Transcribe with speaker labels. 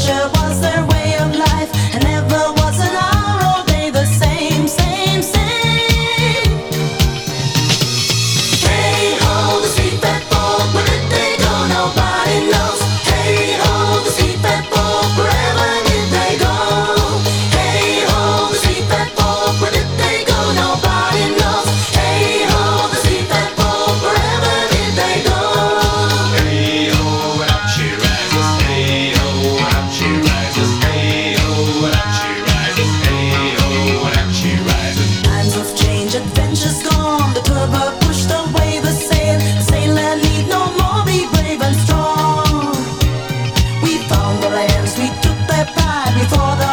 Speaker 1: adventure was their way of life, and never was an hour or day the same, same, same. Hey ho, the sweet fat folk, where did they go? Nobody knows. Hey ho, the sweet fat folk, wherever did they go? Hey ho, the sweet fat folk, where did they go? Nobody knows. Hey ho, the sweet fat folk, wherever did they go?
Speaker 2: Hey ho, and up she rises. Hey ho, and up she rises. Hey ho, and up she rises. Hey ho, and up she rises.
Speaker 1: Times of change, adventures gone. The tugboat pushed away the sail. The sailor need no more be brave and strong. We found the lands, we took their pride before the